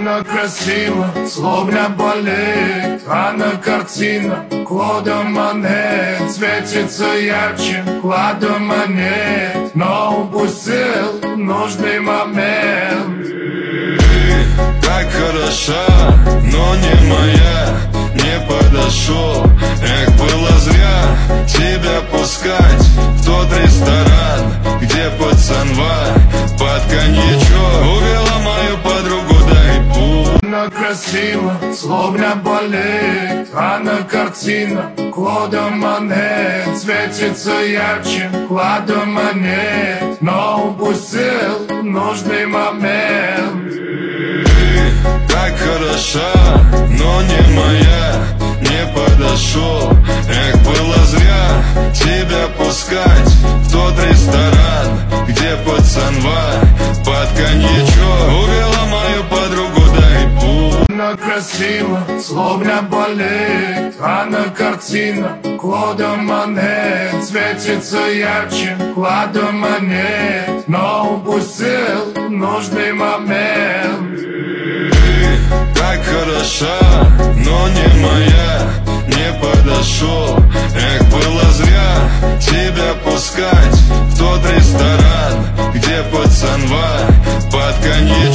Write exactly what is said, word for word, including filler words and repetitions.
Она красива, словно болит, она картина Клода Моне светится ярче Клада монет, но упустил нужный момент. Ты так хороша, но не моя, не подошел. Эх, было зря тебя пускать в тот ресторан, где пацанва под коньячок увела мою подругу, дай путь. Она красива, словно болит, она картина Клода Моне светится ярче Клада монет, но упустил нужный момент. Ты так хороша, но не моя, не подошел. Эх, было зря тебя пускать в тот ресторан, где пацанва под коньячок увела мою подругу, дай путь. Она красива, словно болит, она картина Клода Моне светится ярче Клада монет, но упустил нужный момент. Ты так хороша, но не моя, не подошел. Эх, было зря тебя пускать в тот ресторан, где пацанва под коньячок